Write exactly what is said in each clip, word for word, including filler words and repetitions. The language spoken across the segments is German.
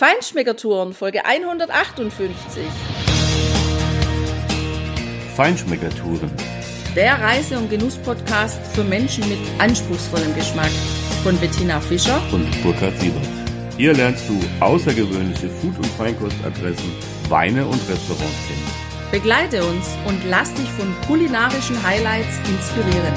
Feinschmeckertouren, Folge hundertachtundfünfzig. Feinschmeckertouren. Der Reise- und Genuss-Podcast für Menschen mit anspruchsvollem Geschmack. Von Bettina Fischer und Burkhard Siebert. Hier lernst du außergewöhnliche Food- und Feinkostadressen, Weine und Restaurants kennen. Begleite uns und lass dich von kulinarischen Highlights inspirieren.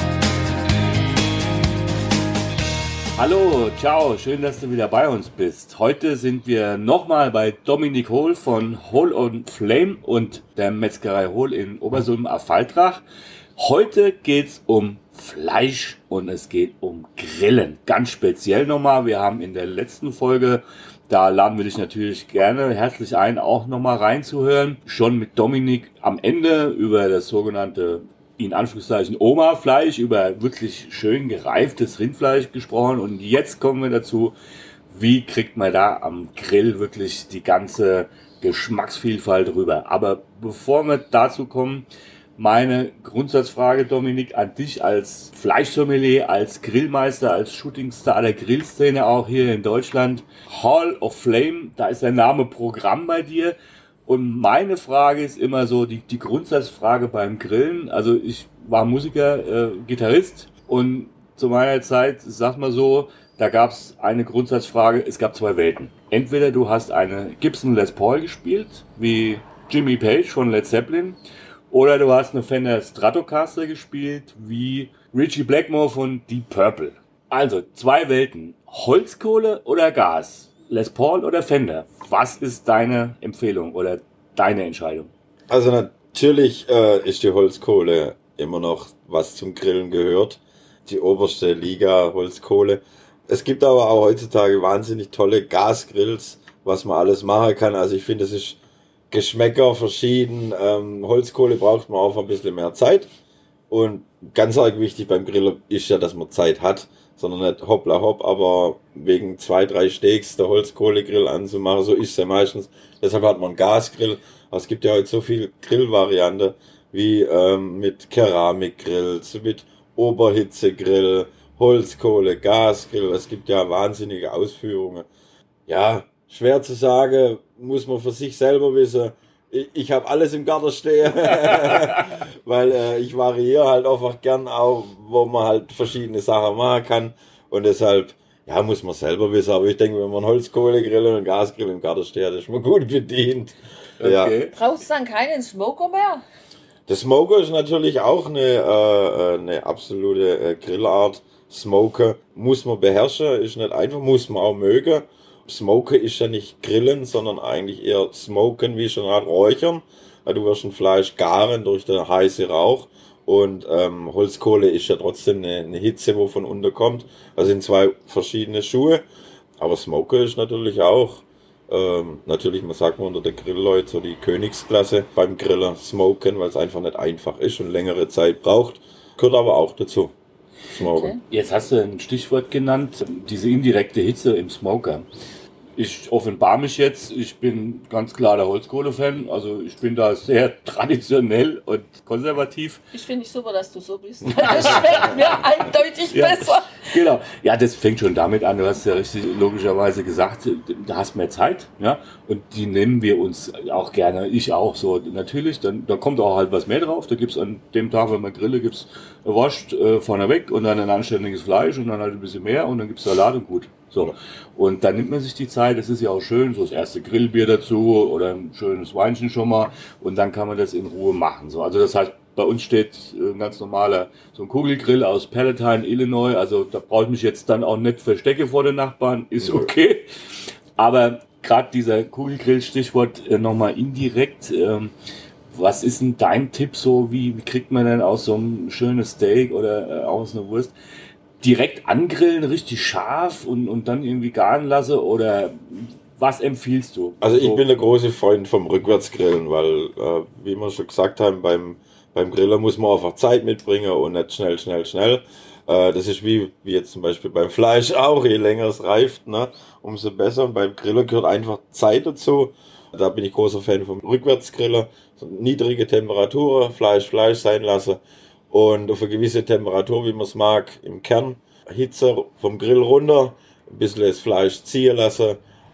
Hallo, ciao, schön, dass du wieder bei uns bist. Heute sind wir nochmal bei Dominik Hohl von Hohl on Flame und der Metzgerei Hohl in Obersulm-Affaltrach. Heute geht's um Fleisch und es geht um Grillen. Ganz speziell nochmal, wir haben in der letzten Folge, da laden wir dich natürlich gerne herzlich ein, auch nochmal reinzuhören, schon mit Dominik am Ende über das sogenannte, in Anführungszeichen, Oma-Fleisch, über wirklich schön gereiftes Rindfleisch gesprochen. Und jetzt kommen wir dazu, wie kriegt man da am Grill wirklich die ganze Geschmacksvielfalt rüber. Aber bevor wir dazu kommen, meine Grundsatzfrage, Dominik, an dich als Fleischsommelier, als Grillmeister, als Shootingstar der Grillszene auch hier in Deutschland. Hall of Flame, da ist der Name Programm bei dir. Und meine Frage ist immer so, die, die Grundsatzfrage beim Grillen. Also ich war Musiker, äh, Gitarrist und zu meiner Zeit, sag mal so, da gab es eine Grundsatzfrage, es gab zwei Welten. Entweder du hast eine Gibson Les Paul gespielt, wie Jimmy Page von Led Zeppelin, oder du hast eine Fender Stratocaster gespielt, wie Ritchie Blackmore von Deep Purple. Also zwei Welten, Holzkohle oder Gas? Les Paul oder Fender? Was ist deine Empfehlung oder deine Entscheidung? Also natürlich äh, ist die Holzkohle immer noch, was zum Grillen gehört. Die oberste Liga Holzkohle. Es gibt aber auch heutzutage wahnsinnig tolle Gasgrills, was man alles machen kann. Also ich finde, es ist Geschmäcker verschieden. Ähm, Holzkohle braucht man auch ein bisschen mehr Zeit. Und ganz arg wichtig beim Grillen ist ja, dass man Zeit hat. Sondern nicht hoppla hopp, aber wegen zwei, drei Steaks der Holzkohlegrill anzumachen, so ist es ja meistens. Deshalb hat man einen Gasgrill. Aber es gibt ja heute so viel Grillvarianten, wie ähm, mit Keramikgrills, mit Oberhitzegrill, Holzkohle, Gasgrill. Es gibt ja wahnsinnige Ausführungen. Ja, schwer zu sagen, muss man für sich selber wissen. Ich, ich habe alles im Garten stehen, weil äh, ich variiere halt einfach gern auch, wo man halt verschiedene Sachen machen kann und deshalb, ja, muss man selber wissen, aber ich denke, wenn man einen Holzkohlegrill und einen Gasgrill im Garten steht, ist man gut bedient. Okay. Ja. Brauchst du dann keinen Smoker mehr? Der Smoker ist natürlich auch eine, äh, eine absolute äh, Grillart. Smoker muss man beherrschen, ist nicht einfach, muss man auch mögen. Smoken ist ja nicht grillen, sondern eigentlich eher smoken, wie schon halt räuchern. Du wirst ein Fleisch garen durch den heißen Rauch und ähm, Holzkohle ist ja trotzdem eine, eine Hitze, wo von unten kommt. Also sind zwei verschiedene Schuhe. Aber Smoken ist natürlich auch, ähm, natürlich, man sagt mal unter den Grillleuten so die Königsklasse beim Grillen Smoken, weil es einfach nicht einfach ist und längere Zeit braucht. Gehört aber auch dazu. Okay. Jetzt hast du ein Stichwort genannt, diese indirekte Hitze im Smoker. Ich offenbar mich jetzt, ich bin ganz klar der Holzkohle-Fan, also ich bin da sehr traditionell und konservativ. Ich finde es super, dass du so bist. Das schmeckt mir eindeutig ja, besser. Genau, ja, das fängt schon damit an, du hast ja richtig logischerweise gesagt, da hast mehr Zeit, ja, und die nehmen wir uns auch gerne, ich auch so, natürlich, dann da kommt auch halt was mehr drauf, da gibt's an dem Tag, wenn man grille, gibt's Wurst äh, vorneweg und dann ein anständiges Fleisch und dann halt ein bisschen mehr und dann gibt's Salat und gut. So. Und dann nimmt man sich die Zeit, das ist ja auch schön, so das erste Grillbier dazu oder ein schönes Weinchen schon mal und dann kann man das in Ruhe machen. So. Also das heißt, bei uns steht ein ganz normaler, so ein Kugelgrill aus Palatine, Illinois, also da brauche ich mich jetzt dann auch nicht verstecke vor den Nachbarn, ist okay. Aber gerade dieser Kugelgrill, Stichwort äh, nochmal indirekt, ähm, was ist denn dein Tipp so, wie, wie kriegt man denn aus so einem schönen Steak oder äh, aus einer Wurst direkt angrillen, richtig scharf und, und dann irgendwie garen lassen oder was empfiehlst du? Also ich so. bin der große Freund vom Rückwärtsgrillen, weil, äh, wie wir schon gesagt haben, beim, beim Grillen muss man einfach Zeit mitbringen und nicht schnell, schnell, schnell. Äh, das ist wie, wie jetzt zum Beispiel beim Fleisch auch, je länger es reift, ne, umso besser. Und beim Grillen gehört einfach Zeit dazu. Da bin ich großer Fan vom Rückwärtsgrillen. So niedrige Temperaturen, Fleisch, Fleisch sein lassen. Und auf eine gewisse Temperatur, wie man es mag, im Kern, Hitze vom Grill runter, ein bisschen das Fleisch ziehen lassen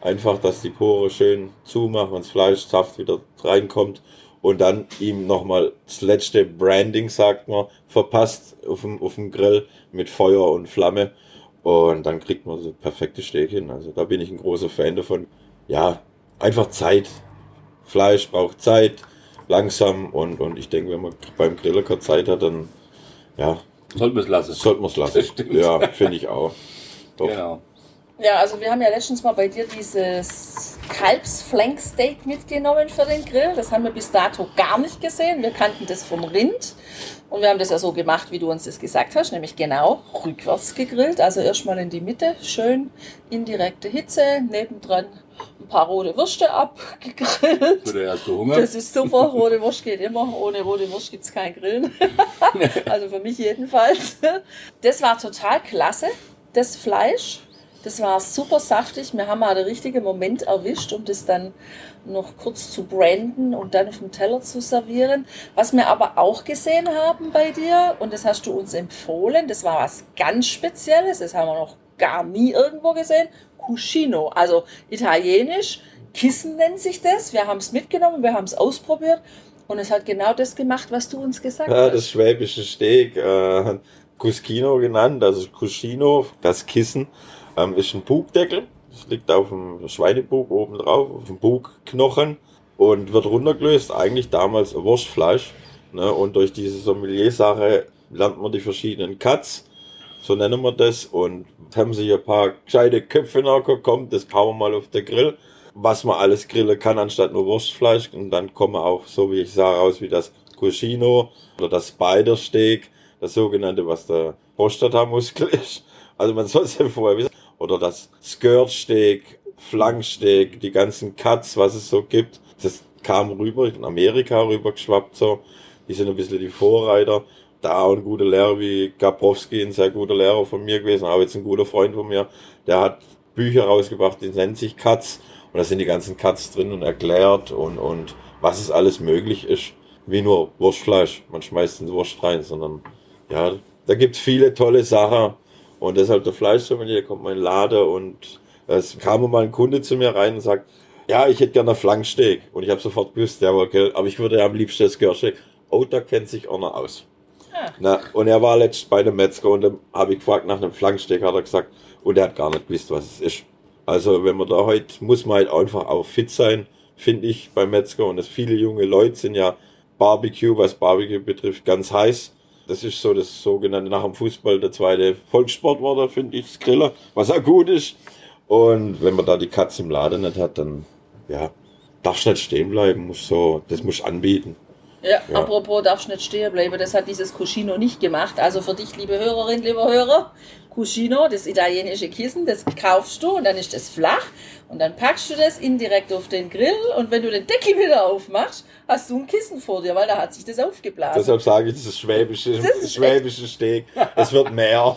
Einfach, dass die Pore schön zumachen und das Fleischsaft wieder reinkommt. Und dann ihm nochmal das letzte Branding, sagt man, verpasst auf dem, auf dem Grill mit Feuer und Flamme. Und dann kriegt man so perfekte Steak hin. Also da bin ich ein großer Fan davon. Ja, einfach Zeit. Fleisch braucht Zeit, langsam. Und, und ich denke, wenn man beim Grillen keine Zeit hat, dann ja, sollten wir es lassen. Sollten wir es lassen. Ja, finde ich auch. Doch. Genau. Ja, also wir haben ja letztens mal bei dir dieses Kalbsflanksteak mitgenommen für den Grill. Das haben wir bis dato gar nicht gesehen. Wir kannten das vom Rind und wir haben das ja so gemacht, wie du uns das gesagt hast, nämlich genau rückwärts gegrillt. Also erstmal in die Mitte, schön indirekte Hitze, nebendran ein paar rote Würste abgegrillt. So, der hast du Hunger? Das ist super, rote Wurst geht immer. Ohne rote Wurst gibt es kein Grillen. Also für mich jedenfalls. Das war total klasse, das Fleisch. Das war super saftig. Wir haben mal den richtigen Moment erwischt, um das dann noch kurz zu branden und dann auf dem Teller zu servieren. Was wir aber auch gesehen haben bei dir, und das hast du uns empfohlen, das war was ganz Spezielles, das haben wir noch gar nie irgendwo gesehen, Cuscino, also italienisch, Kissen nennt sich das. Wir haben es mitgenommen, wir haben es ausprobiert und es hat genau das gemacht, was du uns gesagt ja, hast. Das schwäbische Steak, äh, Cuscino genannt, also Cuscino, das Kissen. Ähm, ist ein Bugdeckel, das liegt auf dem Schweinebug oben drauf, auf dem Bugknochen und wird runtergelöst, eigentlich damals Wurstfleisch. Ne? Und durch diese Sommelier-Sache lernt man die verschiedenen Cuts, so nennen wir das, und haben sich ein paar gescheite Köpfe nachgekommen, das hauen wir mal auf den Grill, was man alles grillen kann, anstatt nur Wurstfleisch. Und dann kommen auch, so wie ich sage, raus wie das Cuscino oder das Spider-Steak, das sogenannte, was der Prostatamuskel ist. Also man soll es ja vorher wissen. Oder das Skirt-Steak, Flanksteak, die ganzen Cuts, was es so gibt. Das kam rüber, in Amerika rübergeschwappt so. Die sind ein bisschen die Vorreiter. Da auch ein guter Lehrer wie Gabrowski, ein sehr guter Lehrer von mir gewesen, aber jetzt ein guter Freund von mir. Der hat Bücher rausgebracht, die nennen sich Cuts. Und da sind die ganzen Cuts drin und erklärt und, und was es alles möglich ist. Wie nur Wurstfleisch. Man schmeißt eine Wurst rein, sondern ja, da gibt es viele tolle Sachen. Und deshalb der Fleischsommelier kommt mal in den Laden und es kam mal ein Kunde zu mir rein und sagt, ja, ich hätte gerne ein Flanksteak. Und ich habe sofort gewusst, jawohl, gell, aber ich würde ja am liebsten das Skirt-Steak. Oh, da kennt sich einer aus. Ah. Na, und er war letztens bei einem Metzger und dann habe ich gefragt nach einem Flanksteak, hat er gesagt, und er hat gar nicht gewusst, was es ist. Also wenn man da heute, muss man halt einfach auch fit sein, finde ich, beim Metzger. Und das viele junge Leute sind ja Barbecue, was Barbecue betrifft, ganz heiß. Das ist so das sogenannte nach dem Fußball der zweite Volkssport war da, finde ich, das Griller, was auch gut ist. Und wenn man da die Katze im Laden nicht hat, dann, ja, darfst nicht stehen bleiben, muss so, das musst anbieten. Ja, ja, apropos darfst nicht stehen bleiben, das hat dieses Cuscino nicht gemacht. Also für dich, liebe Hörerin, lieber Hörer, Cuscino, das italienische Kissen, das kaufst du und dann ist das flach und dann packst du das indirekt auf den Grill und wenn du den Deckel wieder aufmachst, hast du ein Kissen vor dir, weil da hat sich das aufgeblasen. Deshalb sage ich, das ist schwäbische, das ist schwäbische Steak, es wird mehr.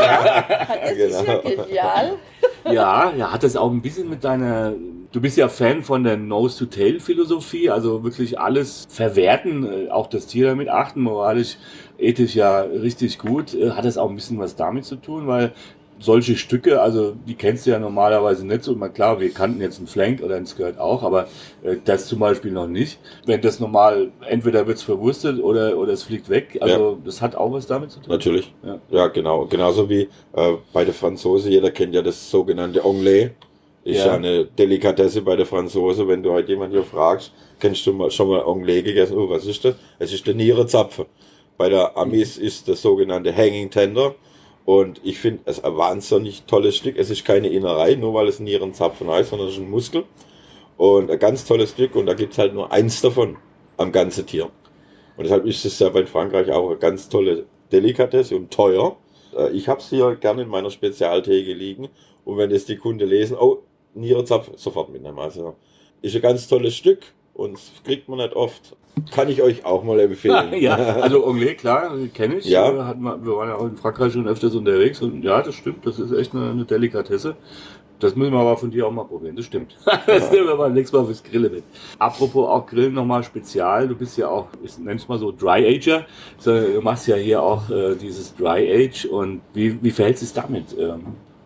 Das genau. Ist ja genial. Ja, ja, hat das auch ein bisschen mit deiner, du bist ja Fan von der Nose-to-Tail-Philosophie, also wirklich alles verwerten, auch das Tier damit achten, moralisch, ethisch ja richtig gut. Hat das auch ein bisschen was damit zu tun, weil solche Stücke, also die kennst du ja normalerweise nicht so, mal klar, wir kannten jetzt einen Flank oder einen Skirt auch, aber äh, das zum Beispiel noch nicht. Wenn das normal, entweder wird es verwurstet oder, oder es fliegt weg, also ja. Das hat auch was damit zu tun. Natürlich, ja, ja genau, genauso wie äh, bei der Franzose, jeder kennt ja das sogenannte Anglais, ist ja. ja eine Delikatesse bei der Franzose, wenn du halt jemanden hier fragst, kennst du mal, schon mal Anglais gegessen, oh, was ist das? Es ist der Nierenzapfen. Bei der Amis ist das sogenannte Hanging Tender. Und ich finde es ein wahnsinnig tolles Stück. Es ist keine Innerei, nur weil es Nierenzapfen heißt, sondern es ist ein Muskel. Und ein ganz tolles Stück. Und da gibt es halt nur eins davon am ganzen Tier. Und deshalb ist es ja bei Frankreich auch eine ganz tolle Delikatesse und teuer. Ich habe es hier gerne in meiner Spezialtheke liegen. Und wenn das die Kunden lesen, oh, Nierenzapfen, sofort mitnehmen. Also ist ein ganz tolles Stück. Und das kriegt man nicht oft. Kann ich euch auch mal empfehlen. Ja, also Anglais, klar, kenne ich. Ja. Hatten wir, wir waren ja auch in Frankreich schon öfters unterwegs. Und ja, das stimmt, das ist echt eine, eine Delikatesse. Das müssen wir aber von dir auch mal probieren, das stimmt. Das nehmen wir mal nächstes Mal fürs Grillen mit. Apropos auch Grillen nochmal spezial, du bist ja auch, ich nenn's mal so Dry-Ager. Du machst ja hier auch äh, dieses Dry-Age. Und wie, wie verhält es damit? Ähm,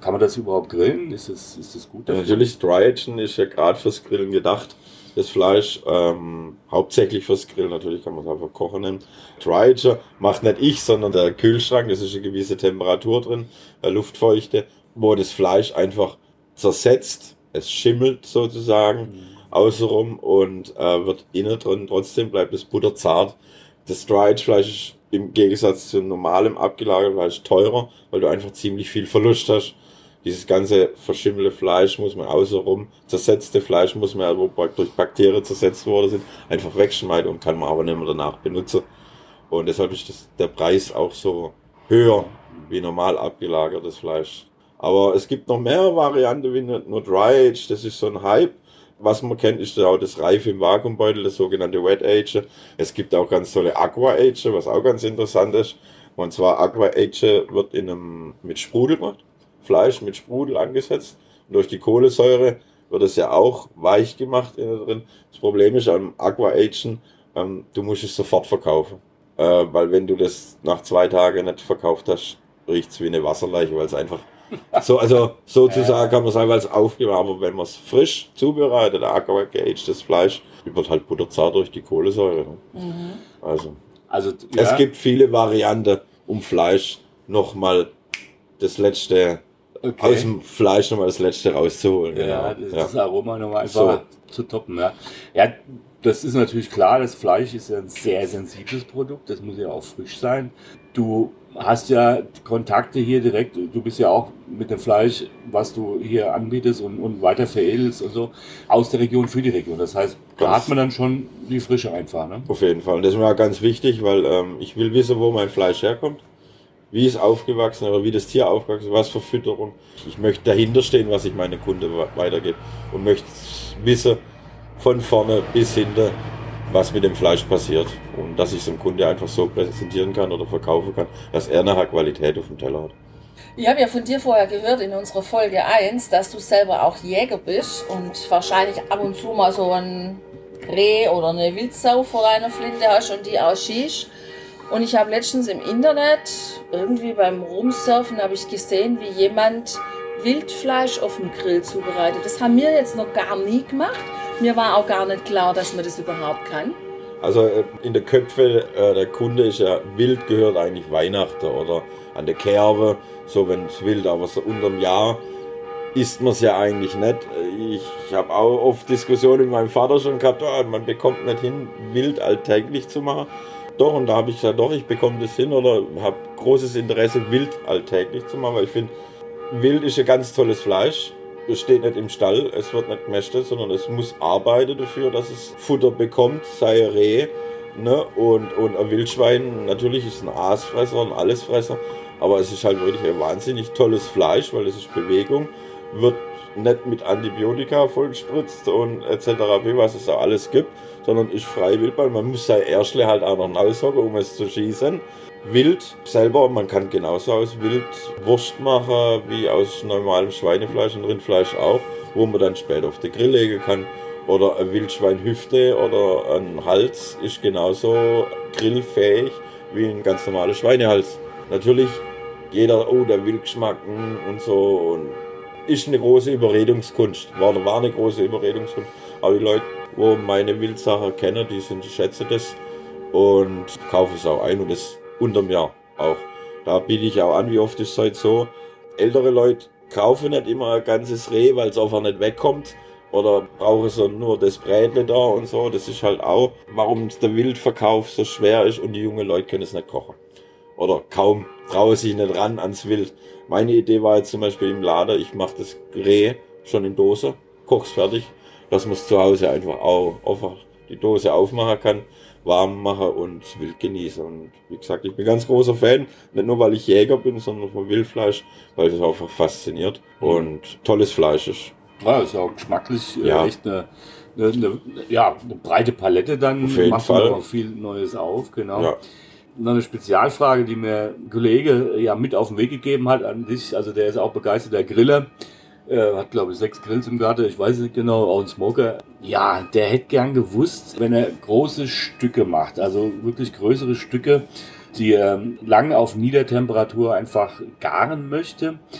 Kann man das überhaupt grillen? Ist das, ist das gut? Ja, natürlich, Dry-Agen ist ja gerade fürs Grillen gedacht. Das Fleisch, ähm, hauptsächlich fürs Grillen, natürlich kann man es einfach kochen nennen. Dry-Ager macht nicht ich, sondern der Kühlschrank, das ist eine gewisse Temperatur drin, eine Luftfeuchte, wo das Fleisch einfach zersetzt, es schimmelt sozusagen mhm. außenrum und äh, wird innen drin, trotzdem bleibt es butterzart. Das Dry-Age-Fleisch ist im Gegensatz zu normalem abgelagertem Fleisch teurer, weil du einfach ziemlich viel Verlust hast. Dieses ganze verschimmelte Fleisch muss man außenrum, zersetzte Fleisch muss man, wo durch Bakterien zersetzt worden sind, einfach wegschneiden und kann man aber nicht mehr danach benutzen. Und deshalb ist das, der Preis auch so höher wie normal abgelagertes Fleisch. Aber es gibt noch mehr Varianten wie nur Dry Age, das ist so ein Hype. Was man kennt, ist auch das Reife im Vakuumbeutel, das sogenannte Wet Age. Es gibt auch ganz tolle Aqua Age, was auch ganz interessant ist. Und zwar Aqua Age wird in einem, mit Sprudel gemacht. Fleisch mit Sprudel angesetzt. Und durch die Kohlensäure wird es ja auch weich gemacht innen drin. Das Problem ist am Aqua Agen, ähm, du musst es sofort verkaufen. Äh, weil wenn du das nach zwei Tagen nicht verkauft hast, riecht es wie eine Wasserleiche, weil es einfach so, also sozusagen kann man sagen, weil es aufgewärmt, aber wenn man es frisch zubereitet, Aqua Agedes Fleisch, wird halt butterzart durch die Kohlensäure. Mhm. Also, also ja. Es gibt viele Varianten, um Fleisch nochmal das letzte Okay. aus dem Fleisch nochmal das Letzte rauszuholen. Ja, genau. das, ja. das Aroma nochmal einfach so zu toppen. Ja. ja, das ist natürlich klar, das Fleisch ist ja ein sehr sensibles Produkt, das muss ja auch frisch sein. Du hast ja Kontakte hier direkt, du bist ja auch mit dem Fleisch, was du hier anbietest und, und weiter veredelst und so, aus der Region für die Region. Das heißt, da ganz hat man dann schon die Frische einfach. Ne? Auf jeden Fall. Das ist mir ganz wichtig, weil ähm, ich will wissen, wo mein Fleisch herkommt. Wie es aufgewachsen oder wie das Tier aufgewachsen ist, was für Fütterung. Ich möchte dahinter stehen, was ich meinen Kunden weitergebe und möchte wissen, von vorne bis hinten, was mit dem Fleisch passiert und dass ich es dem Kunde einfach so präsentieren kann oder verkaufen kann, dass er nachher Qualität auf dem Teller hat. Ich habe ja von dir vorher gehört in unserer Folge eins, dass du selber auch Jäger bist und wahrscheinlich ab und zu mal so ein Reh oder eine Wildsau vor deiner Flinte hast und die auch schießt. Und ich habe letztens im Internet, irgendwie beim Rumsurfen, habe ich gesehen, wie jemand Wildfleisch auf dem Grill zubereitet. Das haben wir jetzt noch gar nie gemacht. Mir war auch gar nicht klar, dass man das überhaupt kann. Also in der Köpfe äh, der Kunde ist ja, Wild gehört eigentlich Weihnachten oder an der Kerbe, so wenn es wild, aber so unterm Jahr isst man es ja eigentlich nicht. Ich, ich habe auch oft Diskussionen mit meinem Vater schon gehabt, oh, man bekommt nicht hin, Wild alltäglich zu machen. Doch, und da habe ich gesagt, doch, ich bekomme das hin oder habe großes Interesse, Wild alltäglich zu machen, weil ich finde, Wild ist ein ganz tolles Fleisch. Es steht nicht im Stall, es wird nicht gemästet, sondern es muss arbeiten dafür, dass es Futter bekommt, sei Reh, ne? und, und ein Wildschwein, natürlich ist ein Aasfresser, ein Allesfresser, aber es ist halt wirklich ein wahnsinnig tolles Fleisch, weil es ist Bewegung, wird nicht mit Antibiotika vollgespritzt und et cetera, was es da alles gibt, sondern ist frei Wildbahn. Man muss sein Erschle halt auch noch raushocken, um es zu schießen. Wild selber, man kann genauso aus Wild Wurst machen, wie aus normalem Schweinefleisch und Rindfleisch auch, wo man dann später auf den Grill legen kann. Oder ein Wildschweinhüfte oder ein Hals ist genauso grillfähig wie ein ganz normaler Schweinehals. Natürlich, jeder, oh, der Wildgeschmack und so, und ist eine große Überredungskunst, war, war eine große Überredungskunst. Aber die Leute, die meine Wildsachen kennen, die sind, schätzen das und kaufen es auch ein und das unterm Jahr auch. Da biete ich auch an, wie oft ist es halt so, ältere Leute kaufen nicht immer ein ganzes Reh, weil es einfach nicht wegkommt oder brauchen so nur das Brätle da und so. Das ist halt auch, warum der Wildverkauf so schwer ist und die jungen Leute können es nicht kochen. Oder kaum trauen sich nicht ran ans Wild. Meine Idee war jetzt zum Beispiel im Laden, ich mache das Reh schon in Dose, koche es fertig, dass man es zu Hause einfach auch einfach die Dose aufmachen kann, warm machen und wild genießen. Und wie gesagt, ich bin ganz großer Fan, nicht nur weil ich Jäger bin, sondern vom Wildfleisch, weil es einfach fasziniert und tolles Fleisch ist. Ja, ist ja auch geschmacklich ja. echt eine, eine, eine, ja, eine breite Palette dann. Auf jeden macht Fall. Auch viel Neues auf, genau. Ja. Noch eine Spezialfrage, die mir ein Kollege ja mit auf den Weg gegeben hat an dich, also der ist auch begeisterter Griller, äh, hat glaube ich sechs Grills im Garten, ich weiß nicht genau, auch ein Smoker. Ja, der hätte gern gewusst, wenn er große Stücke macht, also wirklich größere Stücke, die er lang auf Niedertemperatur einfach garen möchte,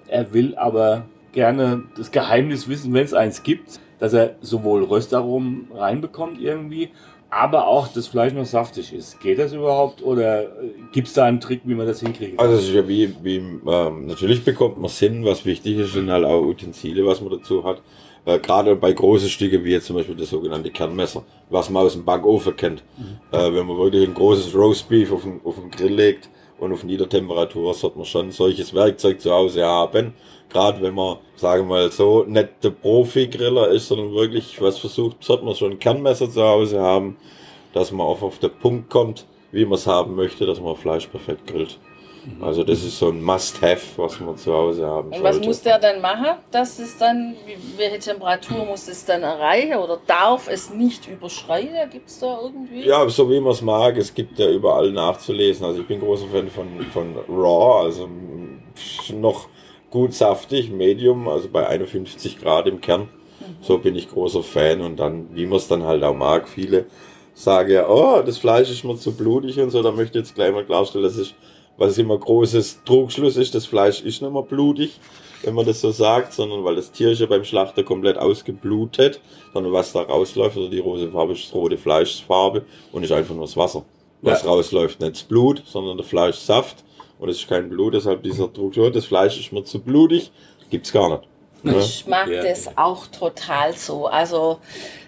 Er will aber gerne das Geheimnis wissen, wenn es eins gibt, dass er sowohl Röstaromen reinbekommt irgendwie, aber auch das Fleisch noch saftig ist. Geht das überhaupt oder gibt es da einen Trick, wie man das hinkriegt? Also es ist ja wie, wie ähm, natürlich bekommt man es hin, was wichtig ist, sind halt auch Utensile, was man dazu hat. Äh, Gerade bei großen Stücken, wie jetzt zum Beispiel das sogenannte Kernmesser, was man aus dem Backofen kennt. Mhm. Äh, wenn man wirklich ein großes Roastbeef auf den, auf den Grill legt und auf Niedertemperatur, sollte man schon solches Werkzeug zu Hause haben. Gerade wenn man, sagen wir mal so, nicht der Profi-Griller ist, sondern wirklich was versucht, sollte man schon ein Kernmesser zu Hause haben, dass man auch auf den Punkt kommt, wie man es haben möchte, dass man Fleisch perfekt grillt. Also das ist so ein Must-Have, was man zu Hause haben sollte. Und was muss der dann machen? Das ist dann, welche Temperatur muss es dann erreichen oder darf es nicht überschreiten? Gibt es da irgendwie? Ja, so wie man es mag. Es gibt ja überall nachzulesen. Also ich bin großer Fan von, von Raw, also noch gut saftig, Medium, also bei einundfünfzig Grad im Kern. Mhm. So bin ich großer Fan und dann, wie man es dann halt auch mag, viele sagen ja, oh, das Fleisch ist mir zu blutig und so, da möchte ich jetzt gleich mal klarstellen, das ist, was immer großes Trugschluss ist, das Fleisch ist nicht mehr blutig, wenn man das so sagt, sondern weil das Tier ist ja beim Schlachter komplett ausgeblutet, sondern was da rausläuft, oder die rote Farbe ist rote Fleischfarbe und ist einfach nur das Wasser. Was ja rausläuft, nicht das Blut, sondern der Fleischsaft. Und es ist kein Blut, deshalb dieser Druck, das Fleisch ist mir zu blutig, gibt's gar nicht. Ich mag ja das auch total so. Also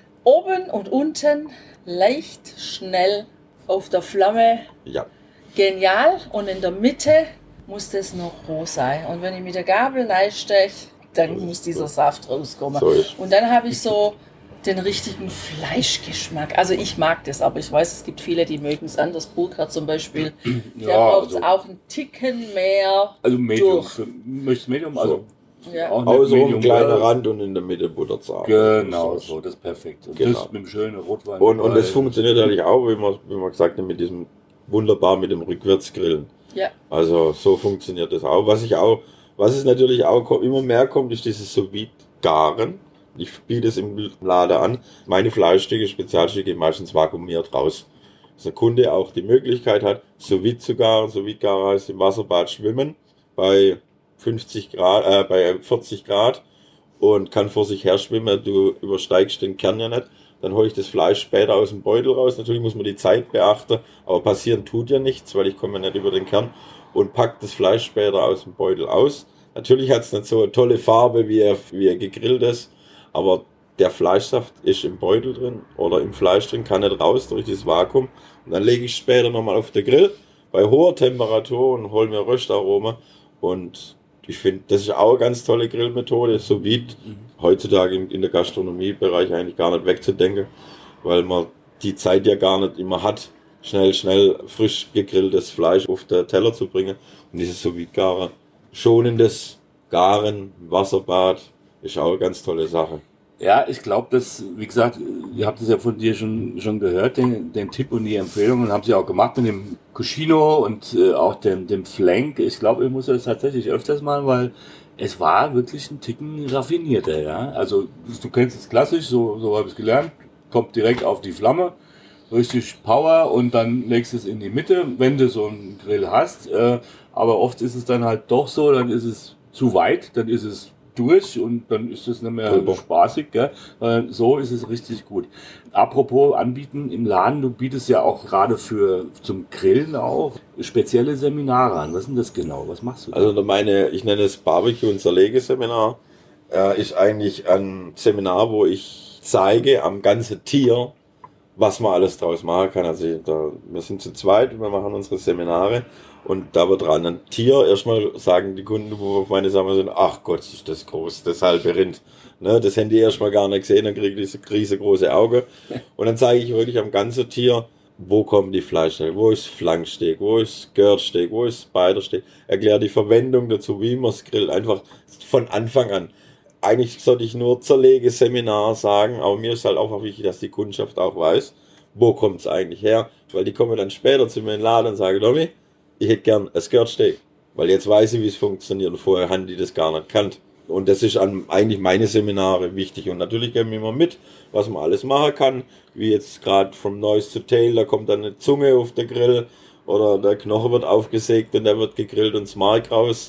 oben und unten leicht, schnell auf der Flamme. Ja. Genial. Und in der Mitte muss das noch roh sein. Und wenn ich mit der Gabel reinsteche, dann so muss dieser so Saft rauskommen. So und dann habe ich so den richtigen Fleischgeschmack. Also ich mag das, aber ich weiß, es gibt viele, die mögen es anders. Burkhard zum Beispiel, der ja, braucht also auch einen Ticken mehr. Also Medium. Möchtest du Medium? Also ja. Auch außer ein kleiner Rand und in der Mitte Butterzart. Genau, so, das ist perfekt. Und genau. Das mit dem schönen Rotwein. Und, und das funktioniert natürlich auch, wie man, wie man gesagt hat, mit diesem wunderbar mit dem Rückwärtsgrillen. Ja. Also so funktioniert das auch. Was ich auch, was es natürlich auch immer mehr kommt, ist dieses Sous-Vide-Garen. Ich biete es im Laden an. Meine Fleischstücke, Spezialstücke meistens vakuumiert raus. Dass der Kunde auch die Möglichkeit hat, Sous-Vide zu garen. Sous-Vide-Garen heißt im Wasserbad schwimmen bei fünfzig Grad, äh, bei vierzig Grad und kann vor sich her schwimmen. Du übersteigst den Kern ja nicht. Dann hole ich das Fleisch später aus dem Beutel raus. Natürlich muss man die Zeit beachten, aber passieren tut ja nichts, weil ich komme ja nicht über den Kern und pack das Fleisch später aus dem Beutel aus. Natürlich hat es nicht so eine tolle Farbe, wie er, wie er gegrillt ist, aber der Fleischsaft ist im Beutel drin oder im Fleisch drin, kann nicht raus durch das Vakuum. Und dann lege ich später nochmal auf den Grill bei hoher Temperatur und hole mir Röstaromen. Und ich finde, das ist auch eine ganz tolle Grillmethode, so wie heutzutage in, in der Gastronomiebereich eigentlich gar nicht wegzudenken, weil man die Zeit ja gar nicht immer hat, schnell, schnell frisch gegrilltes Fleisch auf den Teller zu bringen. Und dieses Sous-Vide-Garen, schonendes Garen, Wasserbad, ist auch eine ganz tolle Sache. Ja, ich glaube, dass, wie gesagt, ihr habt es ja von dir schon schon gehört, den, den Tipp und die Empfehlung, und haben sie auch gemacht mit dem Cuscino und äh, auch dem, dem Flank. Ich glaube, ich muss das tatsächlich öfters machen, weil es war wirklich ein Ticken raffinierter, ja. Also du kennst es klassisch, so, so habe ich es gelernt, kommt direkt auf die Flamme, richtig Power und dann legst du es in die Mitte, wenn du so einen Grill hast. Äh, aber oft ist es dann halt doch so, dann ist es zu weit, dann ist es durch und dann ist es nicht mehr Super. spaßig, gell? So ist es richtig gut. Apropos anbieten im Laden, du bietest ja auch gerade für zum Grillen auch spezielle Seminare an. Was ist denn das genau? Was machst du da? Also meine, ich nenne es Barbecue- und Zerlegeseminar, äh, ist eigentlich ein Seminar, wo ich zeige am ganzen Tier, was man alles draus machen kann. Also da, wir sind zu zweit, wir machen unsere Seminare. Und da wird dran ein Tier, erstmal sagen die Kunden, wo auf meine Sachen sind, ach Gott, ist das groß, das halbe Rind. Ne, das haben die erstmal gar nicht gesehen, dann kriege ich diese riesengroße Auge. Und dann zeige ich wirklich am ganzen Tier, wo kommen die Fleischteile, wo ist Flanksteak, wo ist Gürtsteak, wo ist Spidersteak. Erkläre die Verwendung dazu, wie man es grillt, einfach von Anfang an. Eigentlich sollte ich nur Zerlegeseminar sagen, aber mir ist halt auch wichtig, dass die Kundschaft auch weiß, wo kommt es eigentlich her, weil die kommen dann später zu mir in den Laden und sagen, Domi, ich hätte gern ein Gürtsteak, weil jetzt weiß ich, wie es funktioniert und vorher haben die das gar nicht gekannt. Und das ist an eigentlich meine Seminare wichtig. Und natürlich geben wir immer mit, was man alles machen kann, wie jetzt gerade from Nose to Tail, da kommt dann eine Zunge auf den Grill oder der Knochen wird aufgesägt und der wird gegrillt und das Mark rausgehauen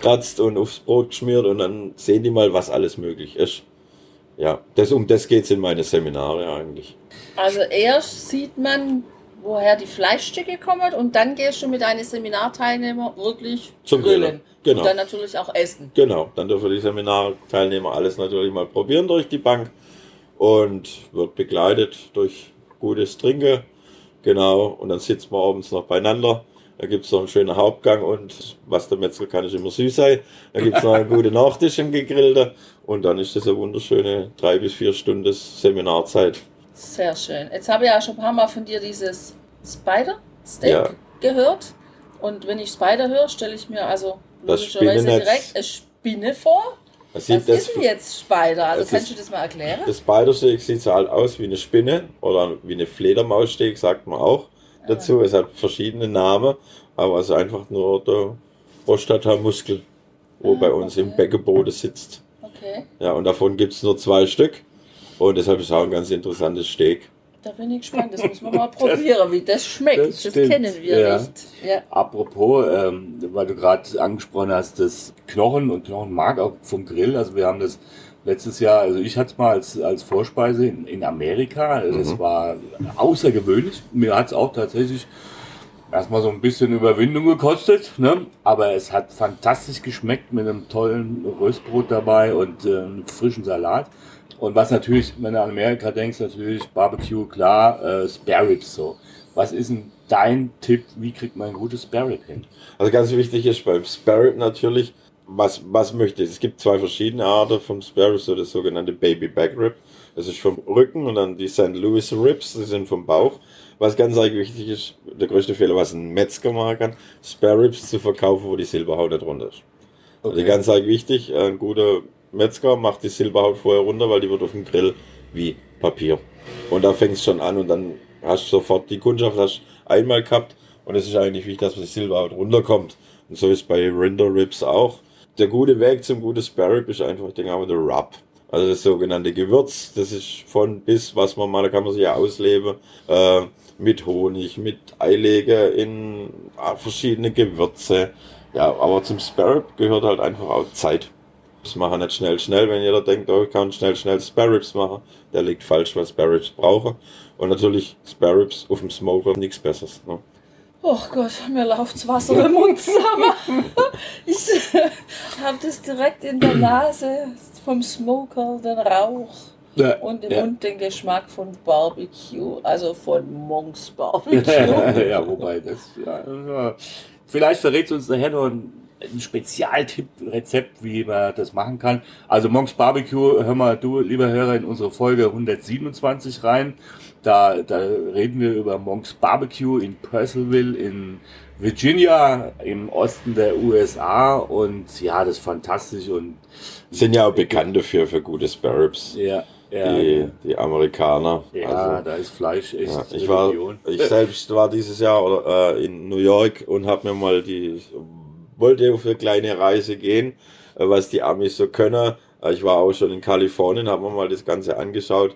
kratzt und aufs Brot geschmiert und dann sehen die mal, was alles möglich ist. Ja, das, um das geht es in meine Seminare eigentlich. Also erst sieht man, woher die Fleischstücke kommen und dann gehst du mit deinen Seminarteilnehmern wirklich Zum grillen. Grillen. Genau. Und dann natürlich auch essen. Genau, dann dürfen die Seminarteilnehmer alles natürlich mal probieren durch die Bank und wird begleitet durch gutes Trinken. Genau, und dann sitzt man abends noch beieinander. Da gibt es noch einen schönen Hauptgang und was der Metzger kann, ist immer süß sein. Da gibt es noch einen guten Nachtisch, einen gegrillten. Und dann ist das eine wunderschöne drei bis vier Stunden Seminarzeit. Sehr schön. Jetzt habe ich ja schon ein paar Mal von dir dieses Spider-Steak Ja. gehört. Und wenn ich Spider höre, stelle ich mir also Das logischerweise Spinnennetz. direkt eine Spinne vor. Das Was sieht das, ist denn jetzt Spider? Also das kannst ist- du das mal erklären? das Spider-Steak sieht so halt aus wie eine Spinne oder wie eine Fledermaussteak, sagt man auch dazu. Es hat verschiedene Namen, aber es ist einfach nur der Prostatamuskel, wo Ah, bei uns im okay. Beckenboden sitzt. Okay, Ja, und davon gibt es nur zwei Stück. Und deshalb ist es auch ein ganz interessantes Steak. da bin ich gespannt. Das müssen wir mal probieren, wie das schmeckt. das Das, stimmt, kennen wir ja. nicht. Ja. Apropos, ähm, weil du gerade angesprochen hast, das Knochen und Knochenmark auch vom Grill. Also wir haben das letztes Jahr, also ich hatte es mal als, als Vorspeise in, in Amerika. Also das Mhm. war außergewöhnlich. Mir hat es auch tatsächlich erstmal so ein bisschen Überwindung gekostet, ne? Aber es hat fantastisch geschmeckt mit einem tollen Röstbrot dabei und äh, einem frischen Salat. Und was natürlich, wenn du an Amerika denkst, natürlich Barbecue, klar, äh, Spare Ribs so. Was ist denn dein Tipp, wie kriegt man ein gutes Spare Rib hin? Also ganz wichtig ist beim Spare Rib natürlich, was, was möchte ich. Es gibt zwei verschiedene Arten vom Spare Rib, so das sogenannte Baby Back Rib. Das ist vom Rücken und dann die Sankt Louis Ribs, die sind vom Bauch. Was ganz wichtig ist, der größte Fehler, was ein Metzger machen kann, Spare Ribs zu verkaufen, wo die Silberhaut nicht runter ist. Okay. Also ganz wichtig, ein guter Metzger macht die Silberhaut vorher runter, weil die wird auf dem Grill wie Papier. Und da fängt es schon an und dann hast du sofort die Kundschaft hast einmal gehabt und es ist eigentlich wichtig, dass die Silberhaut runterkommt. Und so ist bei Rinder Ribs auch. Der gute Weg zum guten Spare Rib ist einfach, ich denke auch, der Rub. Also das sogenannte Gewürz, das ist von bis, was man mal, da kann man sich ja ausleben, äh, mit Honig, mit Eilege in äh, verschiedene Gewürze. Ja, aber zum Spare Rib gehört halt einfach auch Zeit. Das machen nicht schnell, schnell. Wenn jeder denkt, oh, ich kann schnell, schnell Spare Ribs machen, der liegt falsch, weil Spare Ribs brauchen. Und natürlich Spare Ribs auf dem Smoker, nichts Besseres. Ne? Oh Gott, mir läuft's Wasser im Mund zusammen. Ich habe das direkt in der Nase vom Smoker, den Rauch Ja, und im ja. Mund den Geschmack von Barbecue, also von Monks Barbecue. Ja, wobei, das, ja, ja. Vielleicht verrät uns nachher noch ein, ein Spezialtipp, Rezept, wie man das machen kann. Also Monks Barbecue, hör mal du, lieber Hörer, in unsere Folge hundertsiebenundzwanzig rein. Da, da reden wir über Monks Barbecue in Purcellville in Virginia im Osten der U S A und ja, das ist fantastisch und Sind ja auch bekannt dafür, für gute Spare Ribs. ja, ja, Die, die Amerikaner. ja, Also, da ist Fleisch echt ja, ich war, Religion. ich selbst war dieses Jahr oder, äh, in New York und habe mir mal die, wollte auf eine kleine Reise gehen, äh, was die Amis so können. Äh, ich war auch schon in Kalifornien, habe mir mal das Ganze angeschaut.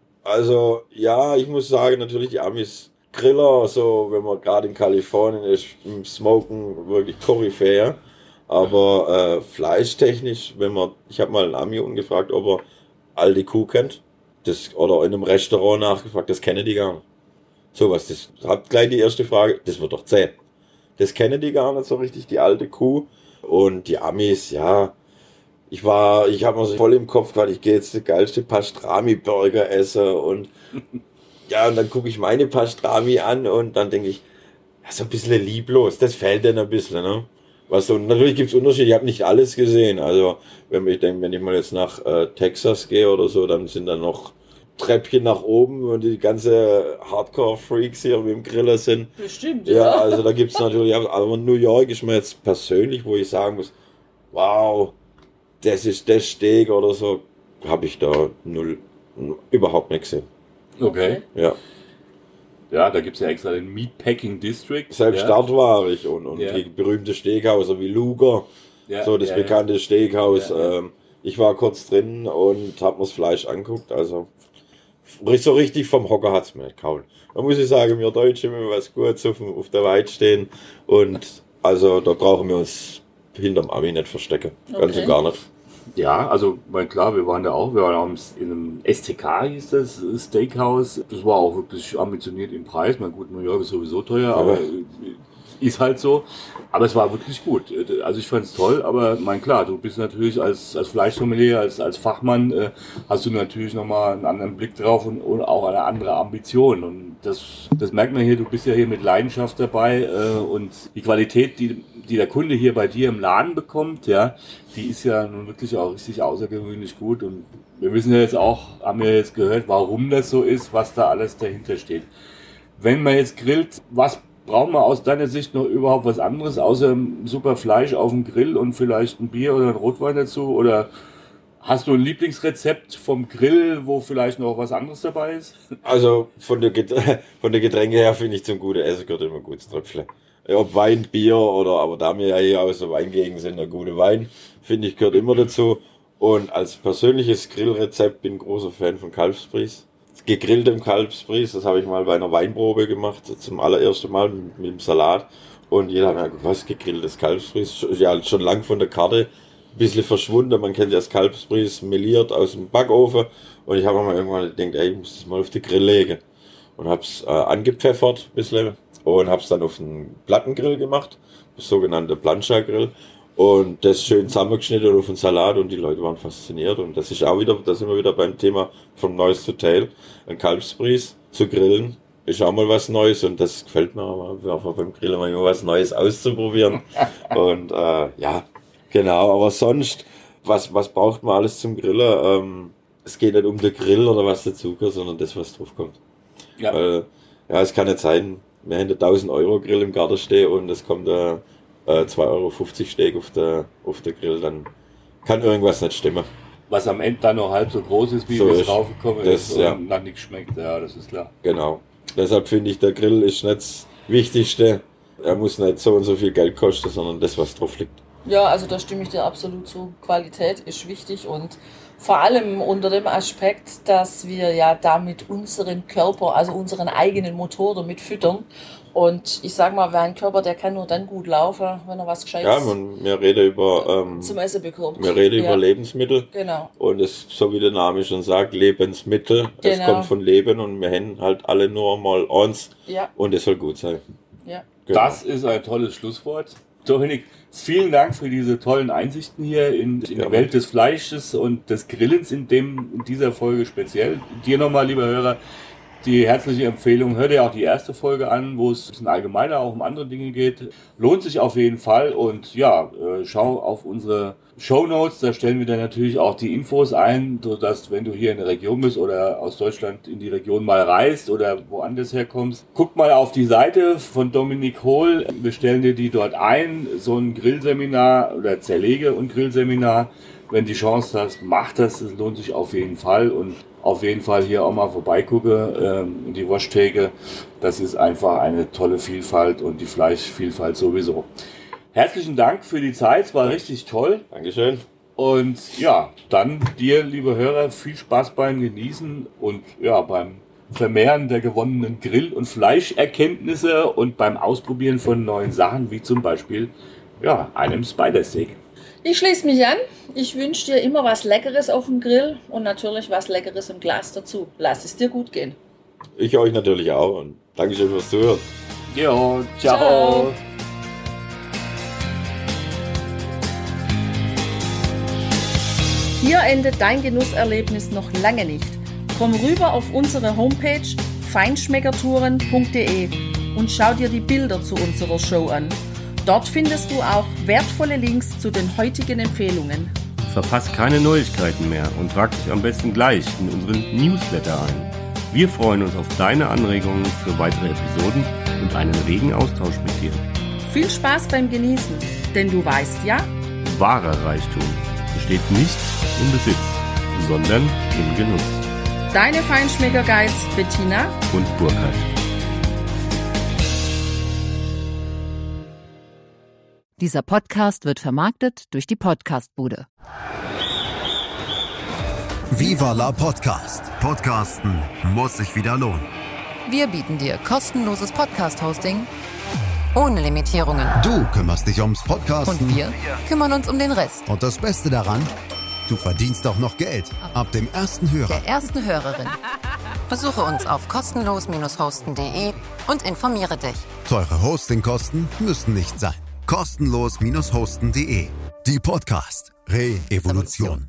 Also ja, ich muss sagen, natürlich die Amis Griller, so wenn man gerade in Kalifornien ist, im Smoken wirklich Koryphäe. Aber äh, fleischtechnisch, wenn man, ich habe mal einen Ami gefragt, ob er alte Kuh kennt, das, oder in einem Restaurant nachgefragt, das kennen die gar nicht. Sowas, das hat gleich die erste Frage, das wird doch zäh. Das kennen die gar nicht so richtig, die alte Kuh. Und die Amis, ja, ich war, ich habe mir so voll im Kopf gehabt, ich gehe jetzt die geilste Pastrami-Burger essen und ja, und dann gucke ich meine Pastrami an und dann denke ich, ja, so ein bisschen lieblos, das fehlt dann ein bisschen, ne? Was so, natürlich gibt es Unterschiede, ich habe nicht alles gesehen, also wenn ich denke, wenn ich mal jetzt nach äh, Texas gehe oder so, dann sind da noch Treppchen nach oben und die ganze Hardcore-Freaks hier mit dem Griller sind. Bestimmt, Ja, ja. also da gibt es natürlich, aber New York ist mir jetzt persönlich, wo ich sagen muss, wow, das ist das Steak oder so, habe ich da null, überhaupt nicht gesehen. Okay. Ja, Ja, da gibt es ja extra den Meatpacking District. selbst ja. dort war ich und, und Ja. die berühmte Steakhauser wie Luger, Ja, so das ja, bekannte Steakhaus. Ja, ja. Ähm, ich war kurz drin und habe mir das Fleisch angeguckt, also so richtig vom Hocker hat es mir nicht gehauen. Da muss ich sagen, wir Deutsche, wenn wir was Gutes auf, auf der Weide stehen und also da brauchen wir uns hinterm Ami nicht verstecken. Okay. Ganz und gar nicht. Ja, also mein, klar, wir waren da auch, wir waren auch in einem S T K, hieß das, Steakhouse. Das war auch wirklich ambitioniert im Preis. Mein gut, New York ist sowieso teuer, aber ist halt so. Aber es war wirklich gut. Also ich fand es toll, aber mein klar, du bist natürlich als, als Fleischsommelier, als, als Fachmann, äh, hast du natürlich nochmal einen anderen Blick drauf und, und auch eine andere Ambition. Und das, das merkt man hier, du bist ja hier mit Leidenschaft dabei äh, und die Qualität, die, die der Kunde hier bei dir im Laden bekommt, ja, die ist ja nun wirklich auch richtig außergewöhnlich gut. Und wir wissen ja jetzt auch, haben wir jetzt gehört, warum das so ist, was da alles dahinter steht. Wenn man jetzt grillt, was brauchen wir aus deiner Sicht noch überhaupt was anderes, außer super Fleisch auf dem Grill und vielleicht ein Bier oder ein Rotwein dazu? Oder hast du ein Lieblingsrezept vom Grill, wo vielleicht noch was anderes dabei ist? Also von der, Getränke, von der Getränke her finde ich zum guten Essen gehört immer gutes Tröpfle. Ob Wein, Bier oder, aber da wir ja hier aus der Weingegend sind, der gute Wein, finde ich, gehört immer dazu. Und als persönliches Grillrezept bin ich großer Fan von Kalbsbries. Gegrilltem Kalbsbries, das habe ich mal bei einer Weinprobe gemacht, zum allerersten Mal mit, mit dem Salat. Und jeder hat mir gesagt, was, gegrilltes Kalbsbries? Ja, schon lang von der Karte, ein bisschen verschwunden. Man kennt ja das Kalbsbries meliert aus dem Backofen. Und ich habe mir irgendwann gedacht, ey, ich muss das mal auf den Grill legen. Und habe es äh, angepfeffert ein bisschen und habe es dann auf einen Plattengrill gemacht, das sogenannte Plancha-Grill. Und das schön zusammengeschnitten auf den Salat und die Leute waren fasziniert. Und das ist auch wieder, da sind wir wieder beim Thema from Noise to Tail. Ein Kalbsbries zu grillen ist auch mal was Neues und das gefällt mir aber einfach beim Grillen mal immer was Neues auszuprobieren. Und äh, ja, genau, aber sonst, was, was braucht man alles zum Grillen? Ähm, es geht nicht um den Grill oder was dazugehört, sondern das, was drauf kommt. Ja. Weil, ja, es kann nicht sein, wir haben einen tausend Euro Grill im Garten stehen und es kommt ein äh, zwei Euro fünfzig Steak auf der, auf der Grill, dann kann irgendwas nicht stimmen. Was am Ende dann noch halb so groß ist, wie so es raufgekommen ist und ja. dann nichts schmeckt, ja, das ist klar. Genau. Deshalb finde ich, der Grill ist nicht das Wichtigste. Er muss nicht so und so viel Geld kosten, sondern das, was drauf liegt. Ja, also da stimme ich dir absolut zu. Qualität ist wichtig und vor allem unter dem Aspekt, dass wir ja damit unseren Körper, also unseren eigenen Motor damit füttern. Und ich sag mal, wer ein Körper, der kann nur dann gut laufen, wenn er was Gescheites ja, man, wir reden über, ähm, zum Essen bekommt. Wir reden ja. über Lebensmittel. Genau. Und es, so wie der Name schon sagt, Lebensmittel. Genau. Es kommt von Leben und wir haben halt alle nur mal eins. Ja. Und es soll gut sein. Ja. Genau. Das ist ein tolles Schlusswort. Dominik, vielen Dank für diese tollen Einsichten hier in, in ja. die Welt des Fleisches und des Grillens in, dem, in dieser Folge speziell. Dir nochmal, lieber Hörer, die herzliche Empfehlung, hör dir auch die erste Folge an, wo es ein bisschen allgemeiner auch um andere Dinge geht. Lohnt sich auf jeden Fall und ja, äh, schau auf unsere Shownotes, da stellen wir dann natürlich auch die Infos ein, sodass, wenn du hier in der Region bist oder aus Deutschland in die Region mal reist oder woanders herkommst, guck mal auf die Seite von Dominic Hohl, wir stellen dir die dort ein, so ein Grillseminar oder Zerlege- und Grillseminar. Wenn die Chance hast, mach das, das lohnt sich auf jeden Fall und auf jeden Fall hier auch mal vorbeigucke, ähm, die Wursttheke, das ist einfach eine tolle Vielfalt und die Fleischvielfalt sowieso. Herzlichen Dank für die Zeit, war richtig toll. Dankeschön. Und ja, dann dir, liebe Hörer, viel Spaß beim Genießen und ja, beim Vermehren der gewonnenen Grill- und Fleischerkenntnisse und beim Ausprobieren von neuen Sachen, wie zum Beispiel ja, einem Spider-Steak. Ich schließe mich an. Ich wünsche dir immer was Leckeres auf dem Grill und natürlich was Leckeres im Glas dazu. Lass es dir gut gehen. Ich euch natürlich auch und Dankeschön fürs Zuhören. Jo, ciao. Ciao. Hier endet dein Genusserlebnis noch lange nicht. Komm rüber auf unsere Homepage feinschmeckertouren punkt de und schau dir die Bilder zu unserer Show an. Dort findest du auch wertvolle Links zu den heutigen Empfehlungen. Verpasst keine Neuigkeiten mehr und trag dich am besten gleich in unseren Newsletter ein. Wir freuen uns auf deine Anregungen für weitere Episoden und einen regen Austausch mit dir. Viel Spaß beim Genießen, denn du weißt ja, wahrer Reichtum besteht nicht im Besitz, sondern im Genuss. Deine Feinschmecker-Guides Bettina und Burkhard. Dieser Podcast wird vermarktet durch die Podcastbude. Viva la Podcast. Podcasten muss sich wieder lohnen. Wir bieten dir kostenloses Podcast-Hosting Ohne Limitierungen. Du kümmerst dich ums Podcasten. Und wir kümmern uns um den Rest. Und das Beste daran, du verdienst auch noch Geld. Ab dem ersten Hörer. Der ersten Hörerin. Besuche uns auf kostenlos hosten punkt de und informiere dich. Teure Hostingkosten müssen nicht sein. kostenlos hosten punkt de. Die Podcast Re-Evolution.